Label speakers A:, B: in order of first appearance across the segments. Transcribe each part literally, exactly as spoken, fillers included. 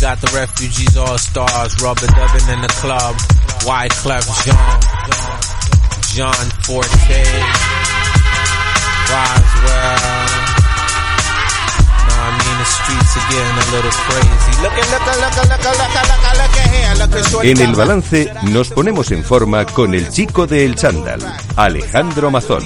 A: got the refugees all stars, rubber dubbing in the club, Wyclef Jean, John Forte, Roswell. I mean, the streets are getting a little crazy. Look at, look at, look at, look at, look at, look at, look at here. Look at shorty.
B: En El Balance nos ponemos en forma con el chico de El Chándal, Alejandro Mazón.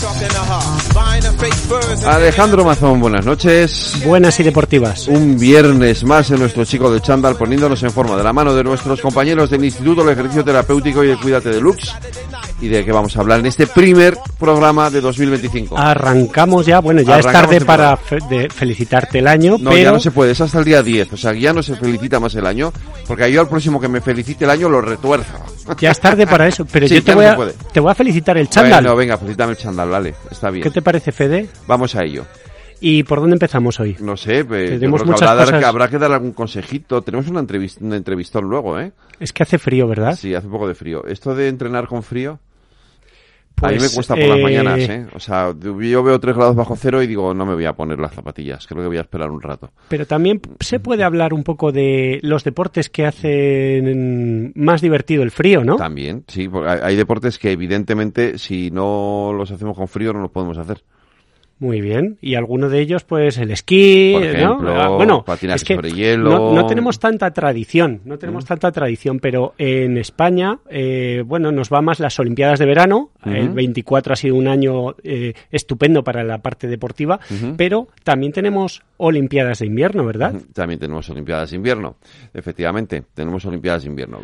C: Alejandro Mazón, buenas noches.
D: Buenas y deportivas.
C: Un viernes más en nuestro chico del Chándal, poniéndonos en forma de la mano de nuestros compañeros del Instituto del Ejercicio Terapéutico y de Cuídate Deluxe. ¿Y de qué vamos a hablar en este primer programa de dos mil veinticinco?
D: Arrancamos ya, bueno, ya Arrancamos es tarde para fe- de felicitarte el año,
C: no,
D: pero...
C: ya no se puede, es hasta el día diez, o sea, ya no se felicita más el año, porque yo al próximo que me felicite el año lo retuerzo.
D: Ya es tarde para eso, pero
C: sí,
D: yo te
C: no
D: voy, a, te voy a felicitar el chándal.
C: Bueno, venga, felicítame el chándal, vale, está bien.
D: ¿Qué te parece, Fede?
C: Vamos a ello.
D: ¿Y por dónde empezamos hoy?
C: No sé, pues,
D: tenemos
C: yo creo
D: muchas
C: que habrá,
D: cosas...
C: que habrá que dar algún consejito. Tenemos una entrevista, un entrevistón luego, ¿eh?
D: Es que hace frío, ¿verdad?
C: Sí, hace un poco de frío. Esto de entrenar con frío...
D: Pues,
C: a mí me cuesta por
D: eh...
C: las mañanas, ¿eh? O sea, yo veo tres grados bajo cero y digo, no me voy a poner las zapatillas, creo que voy a esperar un rato.
D: Pero también se puede hablar un poco de los deportes que hacen más divertido el frío, ¿no?
C: También, sí, porque hay deportes que evidentemente si no los hacemos con frío no los podemos hacer.
D: Muy bien, y alguno de ellos, pues el esquí,
C: por ejemplo,
D: ¿no? Bueno,
C: patinaje
D: es que
C: sobre hielo.
D: No, no tenemos tanta tradición, no tenemos
C: ¿Mm?
D: tanta tradición, pero en España, eh, bueno, nos va más las Olimpiadas de verano. Uh-huh. El veinticuatro ha sido un año eh, estupendo para la parte deportiva, uh-huh. pero también tenemos Olimpiadas de invierno, ¿verdad?
C: Uh-huh. También tenemos Olimpiadas de invierno, efectivamente, tenemos Olimpiadas de invierno.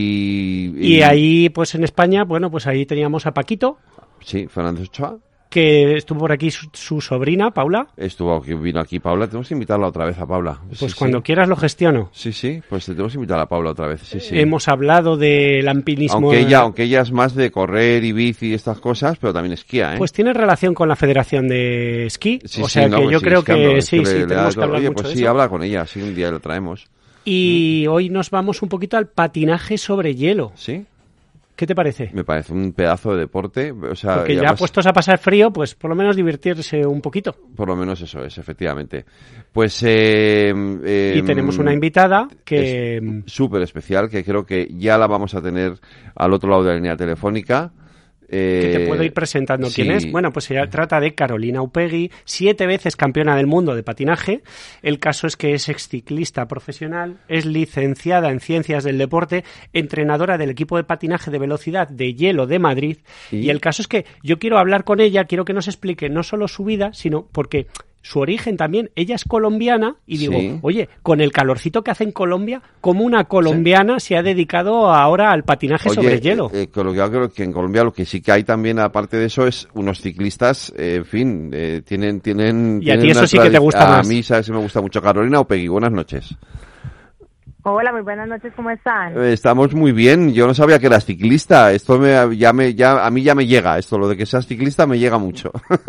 C: Y,
D: y... y ahí, pues en España, bueno, pues ahí teníamos a Paquito.
C: Sí, Fernández Ochoa.
D: Que estuvo por aquí su, su sobrina, Paula.
C: Estuvo aquí, vino aquí Paula. Tenemos que invitarla otra vez a Paula.
D: Pues
C: sí,
D: cuando
C: sí.
D: quieras lo gestiono.
C: Sí, sí, pues tenemos que invitar a Paula otra vez. Sí, sí.
D: Hemos hablado del alpinismo.
C: Aunque ella, aunque ella es más de correr y bici y estas cosas, pero también esquía, ¿eh?
D: Pues tiene relación con la Federación de Esquí.
C: Sí,
D: o sea
C: sí, no,
D: que
C: pues
D: yo
C: sí,
D: creo
C: es que,
D: que,
C: que
D: sí,
C: le,
D: sí,
C: le
D: tenemos
C: todo.
D: que hablar
C: Oye,
D: mucho
C: pues
D: de
C: sí,
D: eso.
C: habla con ella, sí, un día la traemos.
D: Y
C: ¿Mm?
D: hoy nos vamos un poquito al patinaje sobre hielo.
C: ¿Sí?
D: ¿Qué te parece?
C: Me parece un pedazo de deporte, o sea...
D: Porque ya
C: además,
D: puestos a pasar frío, pues por lo menos divertirse un poquito.
C: Por lo menos eso es, efectivamente. Pues... Eh, eh,
D: y tenemos una invitada que...
C: súper especial, que creo que ya la vamos a tener al otro lado de la línea telefónica.
D: Eh, que te puedo ir presentando
C: sí.
D: quién es. Bueno, pues se trata de Carolina Upegui, siete veces campeona del mundo de patinaje. El caso es que es exciclista profesional, es licenciada en Ciencias del Deporte, entrenadora del equipo de patinaje de velocidad de hielo de Madrid. ¿Y? y el caso es que yo quiero hablar con ella, quiero que nos explique no solo su vida, sino porque... su origen también, ella es colombiana y digo,
C: sí.
D: oye, con el calorcito que hace en Colombia, ¿cómo una colombiana sí. se ha dedicado ahora al patinaje
C: oye,
D: sobre hielo?
C: Eh, eh, yo creo que en Colombia lo que sí que hay también, aparte de eso, es unos ciclistas, eh, en fin, eh, tienen... tienen
D: y a
C: tienen
D: ti eso sí que te gusta
C: a
D: más.
C: A mí sabes, me gusta mucho. Carolina Upegui, buenas noches.
E: Hola, muy buenas noches, ¿cómo están?
C: Estamos muy bien, yo no sabía que eras ciclista, esto me, ya me, ya, a mí ya me llega, esto, lo de que seas ciclista me llega mucho.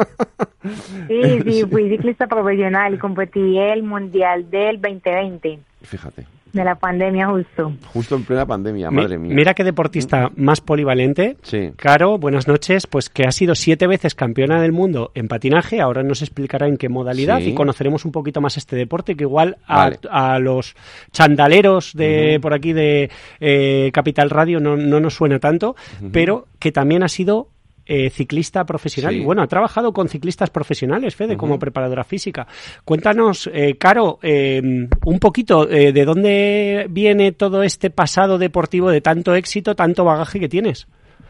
E: Sí, sí, fui ciclista profesional y competí el Mundial del veinte veinte.
C: Fíjate.
E: De la pandemia justo.
C: Justo en plena pandemia, madre mía.
D: Mira qué deportista más polivalente.
C: Sí.
D: Caro, buenas noches, pues que ha sido siete veces campeona del mundo en patinaje, ahora nos explicará en qué modalidad sí. y conoceremos un poquito más este deporte, que igual a, vale. a los chandaleros de uh-huh. por aquí de eh, Capital Radio no, no nos suena tanto, uh-huh. pero que también ha sido... Eh, ciclista profesional. Sí. Bueno, ha trabajado con ciclistas profesionales, Fede, uh-huh. como preparadora física. Cuéntanos, eh, Caro, eh, un poquito eh, de dónde viene todo este pasado deportivo de tanto éxito, tanto bagaje que tienes.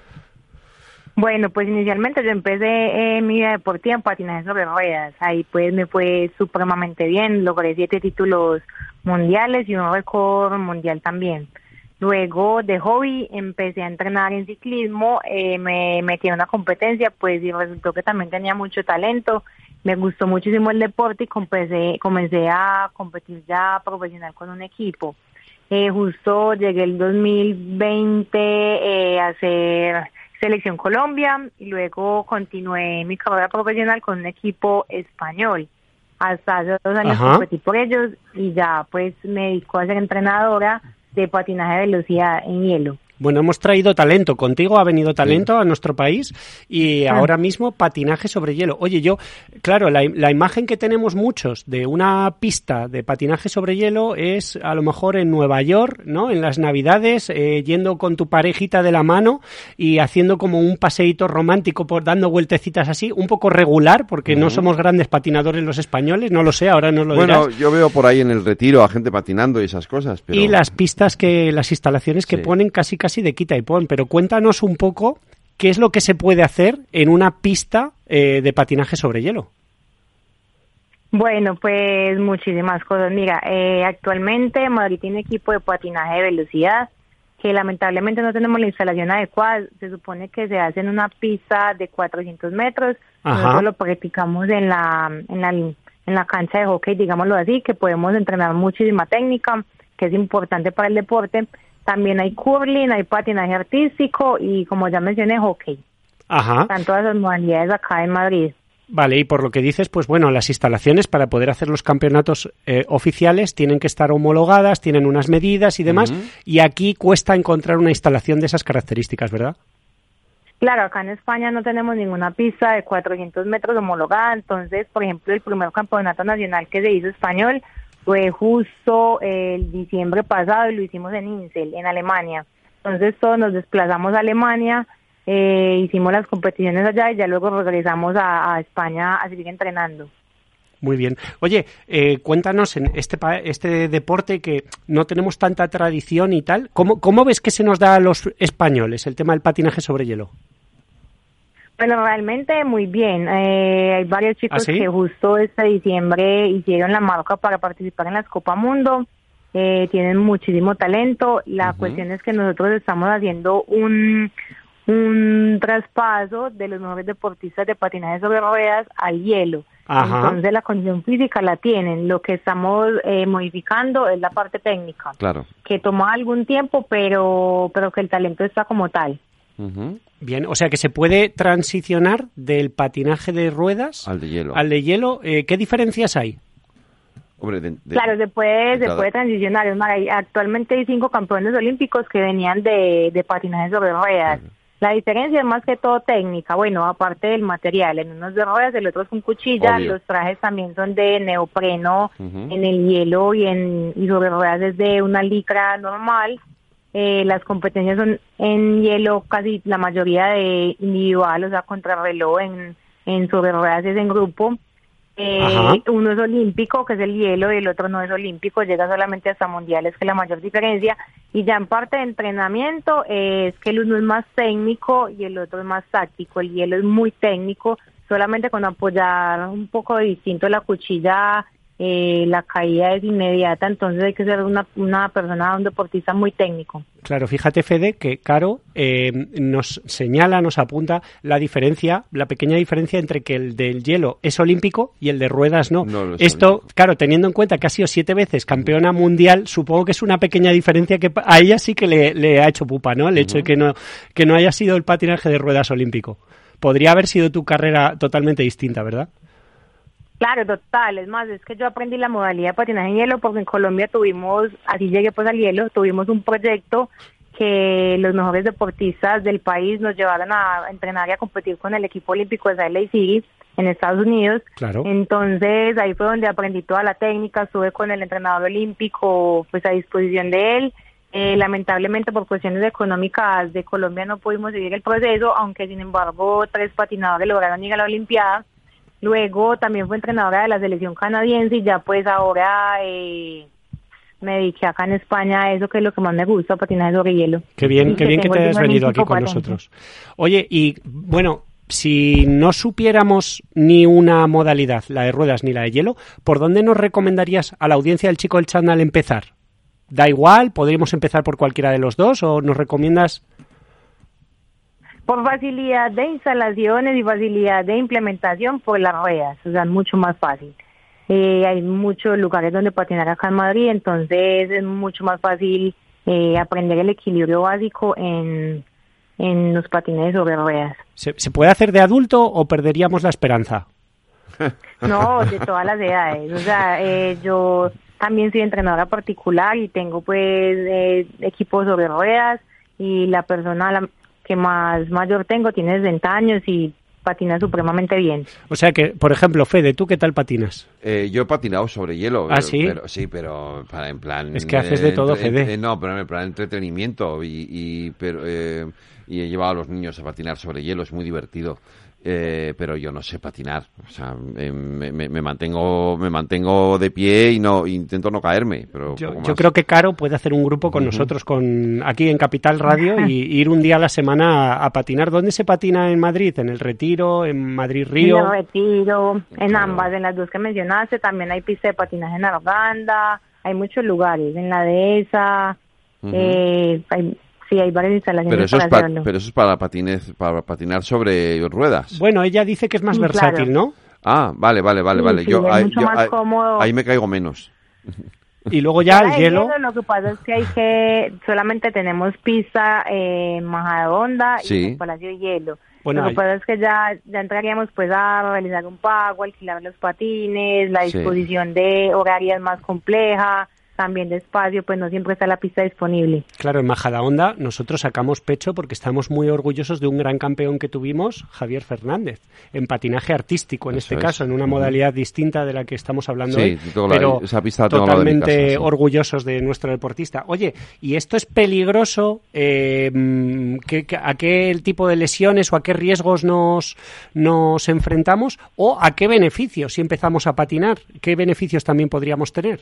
E: Bueno, pues inicialmente yo empecé eh, mi vida deportiva en patinaje sobre ruedas. Ahí pues me fue supremamente bien, logré siete títulos mundiales y un récord mundial también. Luego de hobby empecé a entrenar en ciclismo, eh, me metí en una competencia, pues y resultó que también tenía mucho talento, me gustó muchísimo el deporte y comencé, comencé a competir ya profesional con un equipo. Eh, justo llegué el dos mil veinte eh, a hacer Selección Colombia y luego continué mi carrera profesional con un equipo español. Hasta hace dos años Ajá. competí por ellos y ya pues me dedico a ser entrenadora de patinaje de velocidad en hielo.
D: Bueno, hemos traído talento. Contigo ha venido talento sí. a nuestro país y ah. ahora mismo patinaje sobre hielo. Oye, yo, claro, la, la imagen que tenemos muchos de una pista de patinaje sobre hielo es a lo mejor en Nueva York, ¿no? En las Navidades, eh, yendo con tu parejita de la mano y haciendo como un paseíto romántico, por dando vueltecitas así, un poco regular, porque uh-huh. no somos grandes patinadores los españoles, no lo sé, ahora nos lo dirás.
C: Bueno, yo veo por ahí en el Retiro a gente patinando y esas cosas, pero...
D: Y las pistas que, las instalaciones que sí. ponen casi casi de quita y pon, pero cuéntanos un poco qué es lo que se puede hacer en una pista eh, de patinaje sobre hielo.
E: Bueno, pues muchísimas cosas. Mira, eh, actualmente Madrid tiene equipo de patinaje de velocidad que lamentablemente no tenemos la instalación adecuada. Se supone que se hace en una pista de cuatrocientos metros. Ajá. Nosotros lo practicamos en la, en la en la cancha de hockey, digámoslo así, que podemos entrenar muchísima técnica, que es importante para el deporte. También hay curling, hay patinaje artístico y, como ya mencioné, hockey.
D: Ajá.
E: Están todas las modalidades acá en Madrid.
D: Vale, y por lo que dices, pues bueno, las instalaciones para poder hacer los campeonatos eh, oficiales tienen que estar homologadas, tienen unas medidas y demás, uh-huh. y aquí cuesta encontrar una instalación de esas características, ¿verdad?
E: Claro, acá en España no tenemos ninguna pista de cuatrocientos metros homologada, entonces, por ejemplo, el primer campeonato nacional que se hizo español fue justo el diciembre pasado y lo hicimos en Insel, en Alemania. Entonces todos nos desplazamos a Alemania, eh, hicimos las competiciones allá y ya luego regresamos a, a España a seguir entrenando.
D: Muy bien. Oye, eh, cuéntanos en este este deporte que no tenemos tanta tradición y tal, ¿cómo, cómo ves que se nos da a los españoles el tema del patinaje sobre hielo?
E: Bueno, realmente muy bien. Eh, hay varios chicos ¿Ah, sí? que justo este diciembre hicieron la marca para participar en las Copa Mundo. Eh, tienen muchísimo talento. La uh-huh. cuestión es que nosotros estamos haciendo un, un traspaso de los mejores deportistas de patinaje sobre ruedas al hielo. Ajá. Entonces la condición física la tienen. Lo que estamos eh, modificando es la parte técnica.
C: Claro.
E: Que toma algún tiempo, pero, pero que el talento está como tal.
D: Uh-huh. Bien, o sea que se puede transicionar del patinaje de ruedas
C: al de hielo.
D: Al de hielo. Eh, ¿Qué diferencias hay?
C: Hombre, de, de,
E: claro, se puede, se
C: cada...
E: puede transicionar. Es más, hay, actualmente hay cinco campeones olímpicos que venían de, de patinaje sobre ruedas. Uh-huh. La diferencia es más que todo técnica. Bueno, aparte del material, en unos de ruedas, el otro es con cuchilla. Obvio. Los trajes también son de neopreno uh-huh. en el hielo y en y sobre ruedas es de una licra normal. Eh, las competencias son en hielo, casi la mayoría de individual, o sea, contrarreloj, en, en sobre ruedas es en grupo. Eh, uno es olímpico, que es el hielo, y el otro no es olímpico, llega solamente hasta mundiales, que es la mayor diferencia. Y ya en parte de entrenamiento eh, es que el uno es más técnico y el otro es más táctico. El hielo es muy técnico, solamente con apoyar un poco de distinto la cuchilla. Eh, la caída es inmediata, entonces hay que ser una, una persona, un deportista muy técnico.
D: Claro, fíjate, Fede, que Caro eh, nos señala, nos apunta la diferencia, la pequeña diferencia entre que el del hielo es olímpico y el de ruedas no. no Esto, olímpico. Claro, teniendo en cuenta que ha sido siete veces campeona mundial, supongo que es una pequeña diferencia que a ella sí que le, le ha hecho pupa, ¿no? El uh-huh. hecho de que no, que no haya sido el patinaje de ruedas olímpico. Podría haber sido tu carrera totalmente distinta, ¿verdad?
E: Claro, total. Es más, es que yo aprendí la modalidad de patinaje en hielo porque en Colombia tuvimos, así llegué pues al hielo, tuvimos un proyecto que los mejores deportistas del país nos llevaron a entrenar y a competir con el equipo olímpico de Salt Lake City en Estados Unidos.
D: Claro.
E: Entonces ahí fue donde aprendí toda la técnica, estuve con el entrenador olímpico pues a disposición de él. Eh, lamentablemente por cuestiones económicas de Colombia no pudimos seguir el proceso, aunque sin embargo tres patinadores lograron llegar a la Olimpiada. Luego también fue entrenadora de la selección canadiense y ya pues ahora eh, me dediqué acá en España a eso que es lo que más me gusta, patinaje sobre hielo.
D: Qué bien, qué bien que te hayas venido aquí con nosotros. Oye, y bueno, si no supiéramos ni una modalidad, la de ruedas ni la de hielo, ¿por dónde nos recomendarías a la audiencia del Chico del Chándal empezar? ¿Da igual? ¿Podríamos empezar por cualquiera de los dos o nos recomiendas...?
E: Por facilidad de instalaciones y facilidad de implementación, por las ruedas, o sea, es mucho más fácil. Eh, hay muchos lugares donde patinar acá en Madrid, entonces es mucho más fácil eh, aprender el equilibrio básico en, en los patines sobre ruedas.
D: ¿Se, ¿Se puede hacer de adulto o perderíamos la esperanza?
E: No, de todas las edades. O sea, eh, yo también soy entrenadora particular y tengo pues eh, equipos sobre ruedas. y la persona la que más mayor tengo tiene sesenta años y patina supremamente bien.
D: O sea que, por ejemplo, Fede, ¿tú qué tal patinas?
C: Eh, yo he patinado sobre hielo.
D: ¿Ah, sí?
C: Pero, sí, pero para, en plan...
D: Es que haces de todo,
C: entre,
D: Fede.
C: Eh, no, pero en plan entretenimiento y, y, pero, eh, y he llevado a los niños a patinar sobre hielo, es muy divertido. Eh, pero yo no sé patinar, o sea, eh, me, me, me mantengo me mantengo de pie y no intento no caerme. Pero
D: yo, yo creo que Caro puede hacer un grupo con uh-huh. nosotros, con aquí en Capital Radio y ir un día a la semana a, a patinar. ¿Dónde se patina en Madrid? ¿En el Retiro? ¿En Madrid Río?
E: En el Retiro, en claro. ambas, en las dos que mencionaste. También hay pista de patinaje en Arganda, hay muchos lugares, en la Dehesa, uh-huh. eh, hay Sí, hay varias instalaciones
C: pero eso
E: para
C: es pa-
E: hacerlo.
C: Pero eso es para, patines, para patinar sobre ruedas.
D: Bueno, ella dice que es más
E: sí,
D: versátil,
E: claro.
D: ¿no?
C: Ah, vale, vale, vale.
E: Sí,
C: vale.
E: sí,
C: yo,
E: es
C: ahí,
E: mucho
C: yo
E: más
C: ahí,
E: cómodo.
C: Ahí me caigo menos.
D: Y luego ya el hielo...
E: hielo... Lo que pasa es que hay que... Solamente tenemos pista eh, en Majadahonda
C: sí.
E: y en Palacio de Hielo.
D: Bueno,
E: lo que
D: hay...
E: pasa es que ya, ya entraríamos pues a realizar un pago, alquilar los patines, la disposición sí. de horarias más compleja... También de espacio, pues no siempre está la pista disponible.
D: Claro, en Majadahonda nosotros sacamos pecho porque estamos muy orgullosos de un gran campeón que tuvimos, Javier Fernández, en patinaje artístico, en Eso este es. caso, en una modalidad uh-huh. distinta de la que estamos hablando
C: sí,
D: hoy, pero
C: la, esa pista
D: totalmente
C: de casa, sí.
D: orgullosos de nuestro deportista. Oye, ¿y esto es peligroso? Eh, ¿qué, ¿A qué tipo de lesiones o a qué riesgos nos, nos enfrentamos? ¿O a qué beneficios si empezamos a patinar? ¿Qué beneficios también podríamos tener?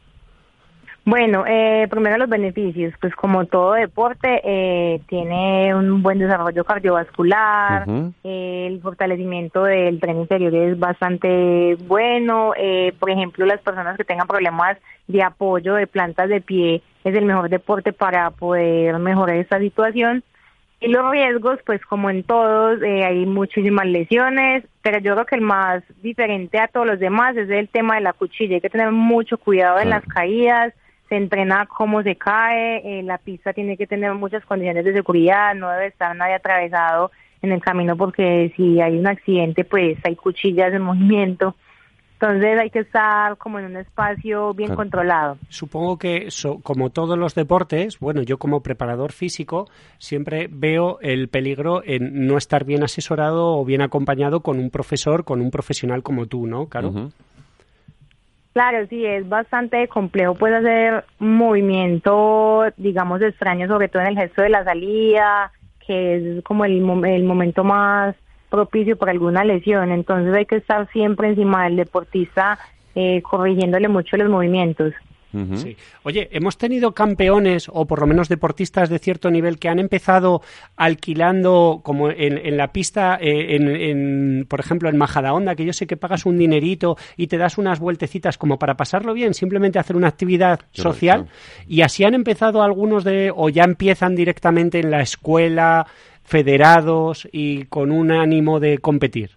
E: Bueno, eh, primero los beneficios, pues como todo deporte eh, tiene un buen desarrollo cardiovascular, uh-huh. eh, el fortalecimiento del tren inferior es bastante bueno, eh, por ejemplo las personas que tengan problemas de apoyo de plantas de pie es el mejor deporte para poder mejorar esta situación. Y los riesgos, pues como en todos, eh, hay muchísimas lesiones, pero yo creo que el más diferente a todos los demás es el tema de la cuchilla, hay que tener mucho cuidado en uh-huh. las caídas. Se entrena cómo se cae, eh, la pista tiene que tener muchas condiciones de seguridad, no debe estar nadie atravesado en el camino porque si hay un accidente pues hay cuchillas en movimiento, entonces hay que estar como en un espacio bien claro. controlado.
D: Supongo que so, como todos los deportes, bueno, yo como preparador físico siempre veo el peligro en no estar bien asesorado o bien acompañado con un profesor, con un profesional como tú, ¿no, Caro?
C: Uh-huh.
E: Claro, sí, es bastante complejo, puede hacer movimiento, digamos, extraño, sobre todo en el gesto de la salida, que es como el, el momento más propicio para alguna lesión, entonces hay que estar siempre encima del deportista, eh, corrigiéndole mucho los movimientos.
D: Uh-huh. Sí. Oye, hemos tenido campeones o por lo menos deportistas de cierto nivel que han empezado alquilando como en, en la pista, eh, en, en, por ejemplo en Majadahonda, que yo sé que pagas un dinerito y te das unas vueltecitas como para pasarlo bien, simplemente hacer una actividad yo social y así han empezado algunos de, o ya empiezan directamente en la escuela, federados y con un ánimo de competir.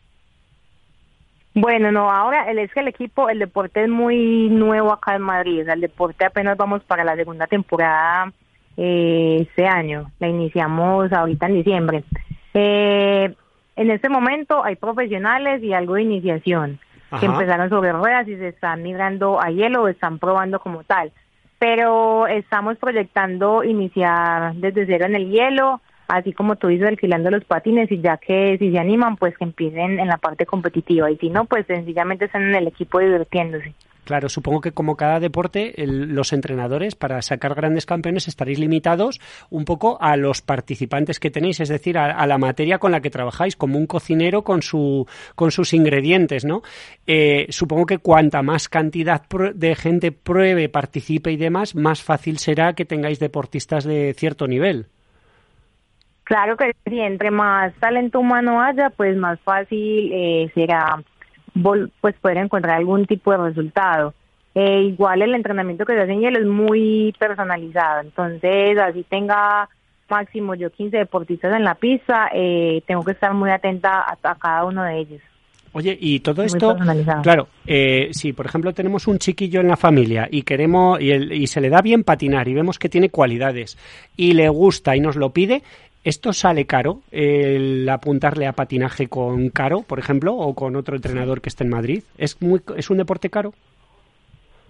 E: Bueno, no, ahora el, es que el equipo, el deporte es muy nuevo acá en Madrid, o sea, el deporte apenas vamos para la segunda temporada eh, este año, la iniciamos ahorita en diciembre. Eh, en este momento hay profesionales y algo de iniciación, Ajá. que empezaron sobre ruedas y se están migrando a hielo o están probando como tal, pero estamos proyectando iniciar desde cero en el hielo, así como tú dices, alquilando los patines y ya que si se animan, pues que empiecen en la parte competitiva y si no, pues sencillamente están en el equipo divirtiéndose.
D: Claro, supongo que como cada deporte, el, los entrenadores para sacar grandes campeones estaréis limitados un poco a los participantes que tenéis, es decir, a, a la materia con la que trabajáis, como un cocinero con su con sus ingredientes, ¿no? Eh, supongo que cuanta más cantidad de gente pruebe, participe y demás, más fácil será que tengáis deportistas de cierto nivel.
E: Claro que sí, entre más talento humano haya, pues más fácil eh, será vol- pues poder encontrar algún tipo de resultado. Eh, igual el entrenamiento que se hace en hielo es muy personalizado, entonces así tenga máximo yo quince deportistas en la pista, eh, tengo que estar muy atenta a, a cada uno de ellos.
D: Oye, y todo esto, claro, eh, si por ejemplo tenemos un chiquillo en la familia y queremos y, el, y se le da bien patinar y vemos que tiene cualidades y le gusta y nos lo pide, ¿esto sale caro, el apuntarle a patinaje con Caro, por ejemplo, o con otro entrenador que esté en Madrid? ¿Es muy es un deporte caro?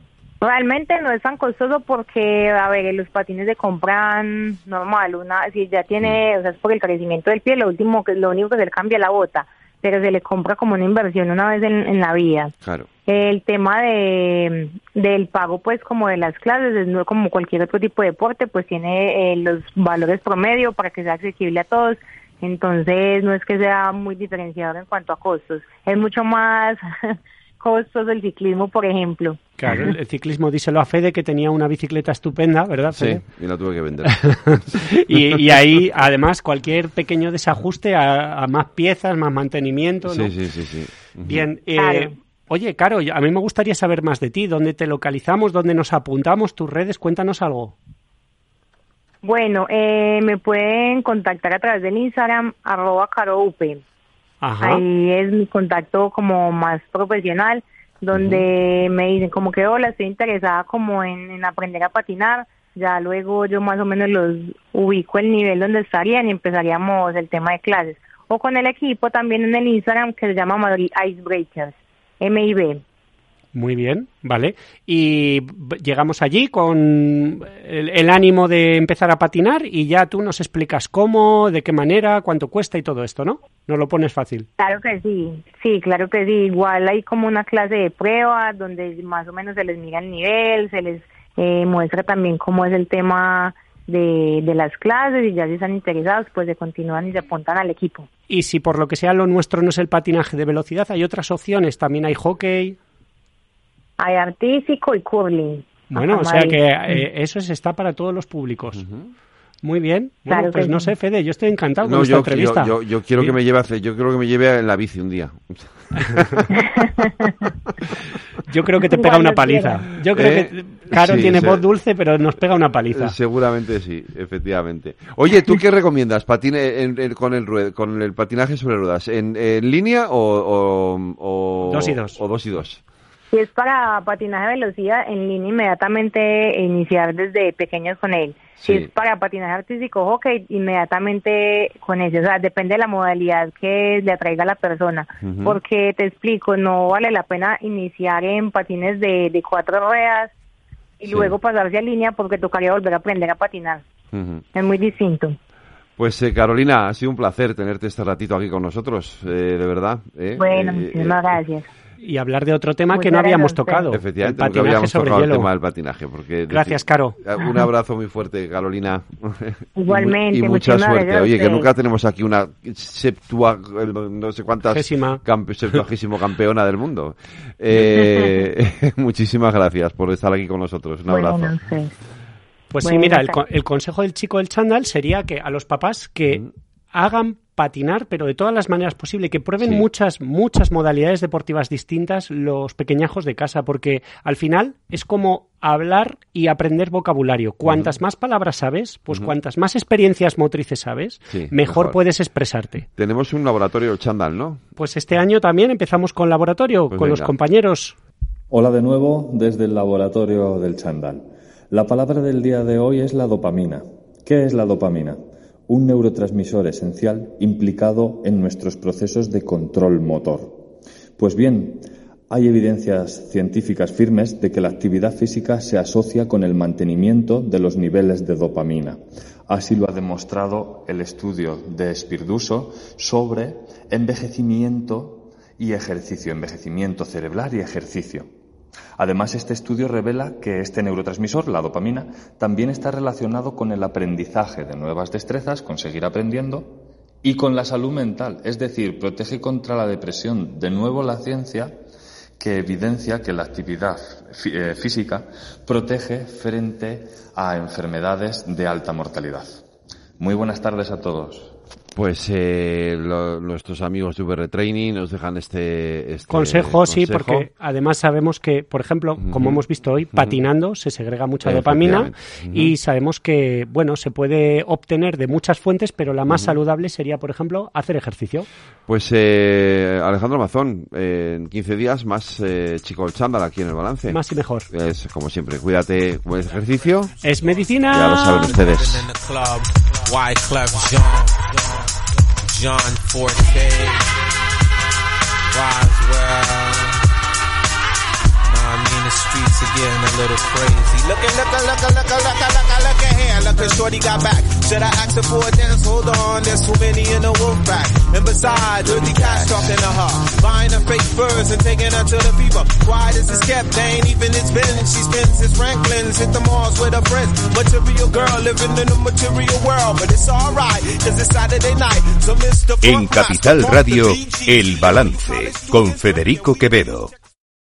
E: Realmente no es tan costoso porque, a ver, los patines se compran normal, una si ya tiene, o sea, es por el crecimiento del pie, lo último que lo único que se le cambia la bota, pero se le compra como una inversión una vez en, en la vida.
C: Claro.
E: El tema de del pago, pues, como de las clases, es no como cualquier otro tipo de deporte, pues tiene eh, los valores promedio para que sea accesible a todos. Entonces, no es que sea muy diferenciado en cuanto a costos. Es mucho más costoso el ciclismo, por ejemplo.
D: Claro, el, el ciclismo, díselo a Fede, que tenía una bicicleta estupenda, ¿verdad, Fede?
C: Sí, y la tuve que vender.
D: y, y ahí, además, cualquier pequeño desajuste a, a más piezas, más mantenimiento, ¿no?
C: Sí, sí, sí, sí. Uh-huh.
D: Bien, eh,
E: claro.
D: Oye, Caro, a mí me gustaría saber más de ti. ¿Dónde te localizamos? ¿Dónde nos apuntamos? ¿Tus redes? Cuéntanos algo.
E: Bueno, eh, me pueden contactar a través del Instagram, arroba caroup.
D: Ajá.
E: Ahí es mi contacto como más profesional, donde uh-huh. me dicen como que hola, estoy interesada como en, en aprender a patinar. Ya luego yo más o menos los ubico el nivel donde estarían y empezaríamos el tema de clases. O con el equipo también en el Instagram que se llama Madrid Icebreakers, M I B.
D: Muy bien, vale. Y llegamos allí con el, el ánimo de empezar a patinar y ya tú nos explicas cómo, de qué manera, cuánto cuesta y todo esto, ¿no? No lo pones fácil.
E: Claro que sí, sí, claro que sí. Igual hay como una clase de prueba donde más o menos se les mira el nivel, se les eh, muestra también cómo es el tema de, de las clases y ya si están interesados pues se continúan y se apuntan al equipo.
D: Y si por lo que sea lo nuestro no es el patinaje de velocidad, hay otras opciones, también hay hockey...
E: Hay artístico y curling.
D: Bueno, o sea que eh, eso es, está para todos los públicos. Uh-huh. Muy bien. Bueno,
E: claro
D: pues no
E: sí.
D: sé, Fede, yo estoy encantado
C: no,
D: con
C: yo,
D: esta entrevista.
C: Yo, yo, yo quiero
D: sí.
C: que me lleve a hacer, yo creo que me lleve en la bici un día.
D: Yo creo que te pega una paliza. Yo creo
C: ¿Eh?
D: que Caro
C: sí,
D: tiene
C: se...
D: voz dulce, pero nos pega una paliza.
C: Seguramente sí, efectivamente. Oye, ¿tú qué recomiendas? ¿Patine en, en, con el rued, con el patinaje sobre ruedas? ¿En, en línea o, o, o
D: dos y dos?
C: O dos y dos.
E: Si es para patinaje de velocidad, en línea inmediatamente iniciar desde pequeños con él.
C: Sí.
E: Si es para patinaje artístico, hockey, inmediatamente con eso. O sea, depende de la modalidad que le atraiga a la persona. Uh-huh. Porque te explico, no vale la pena iniciar en patines de, de cuatro ruedas y sí. luego pasarse a línea porque tocaría volver a aprender a patinar. Uh-huh. Es muy distinto.
C: Pues eh, Carolina, ha sido un placer tenerte este ratito aquí con nosotros, eh, de verdad. ¿eh?
E: Bueno,
C: eh,
E: muchísimas
C: eh,
E: gracias.
D: Y hablar de otro tema
E: Muchas
D: que no habíamos
E: gracias,
D: tocado.
C: Efectivamente,
D: el patinaje
C: habíamos
D: sobre
C: tocado
D: hielo.
C: el tema del patinaje. Porque
D: gracias,
C: decir,
D: Caro.
C: Un abrazo muy fuerte, Carolina.
E: Igualmente.
C: Y, y mucha suerte. Oye, que
E: ustedes.
C: nunca tenemos aquí una septua, no sé cuántas, campe, septuagésimo campeona del mundo. Eh, muchísimas gracias por estar aquí con nosotros. Un abrazo.
E: Bueno, sí.
D: Pues
E: bueno,
D: sí, mira, el, el consejo del chico del chándal sería que a los papás que mm. hagan patinar, pero de todas las maneras posibles, que prueben sí. muchas, muchas modalidades deportivas distintas los pequeñajos de casa, porque al final es como hablar y aprender vocabulario. Cuantas uh-huh. más palabras sabes, pues uh-huh. cuantas más experiencias motrices sabes, sí, mejor, mejor puedes expresarte.
C: Tenemos un laboratorio chándal, ¿no?
D: Pues este año también empezamos con laboratorio, pues con venga. los compañeros.
F: Hola de nuevo desde el laboratorio del chándal. La palabra del día de hoy es la dopamina. ¿Qué es la dopamina? Un neurotransmisor esencial implicado en nuestros procesos de control motor. Pues bien, hay evidencias científicas firmes de que la actividad física se asocia con el mantenimiento de los niveles de dopamina. Así lo ha demostrado el estudio de Spirduso sobre envejecimiento y ejercicio, envejecimiento cerebral y ejercicio. Además, este estudio revela que este neurotransmisor, la dopamina, también está relacionado con el aprendizaje de nuevas destrezas, con seguir aprendiendo, y con la salud mental, es decir, protege contra la depresión. De nuevo, la ciencia que evidencia que la actividad física protege frente a enfermedades de alta mortalidad. Muy buenas tardes a todos.
C: Pues eh, lo, nuestros amigos de V R Training nos dejan este, este
D: consejo, consejo, sí, porque además sabemos que, por ejemplo, uh-huh. como hemos visto hoy, patinando uh-huh. se segrega mucha dopamina uh-huh. y sabemos que, bueno, se puede obtener de muchas fuentes, pero la más uh-huh. saludable sería, por ejemplo, hacer ejercicio.
C: Pues eh, Alejandro Mazón, eh, en quince días más eh, chico el chándal aquí en el balance.
D: Más y mejor.
C: Es como siempre, cuídate, buen ejercicio.
D: Es medicina.
C: Ya lo saben ustedes.
A: John Forte, Roswell, no, I mean the streets again. getting a little crazy. Looking, looking, looking, looking, looking, looking, looking here. Look at shorty got back. Should I ask her for a dance? Hold on, there's too many in the wolf pack. And besides, dirty cats talking to her, buying her fake furs and taking her to the fever. Quiet as it's kept, they ain't even it's been. She spends his Franklin's, hit the malls with her friends. Material girl living in the material world, but it's alright, cause it's Saturday night. So Mister
B: En Capital Radio, El Balance, con Federico Quevedo.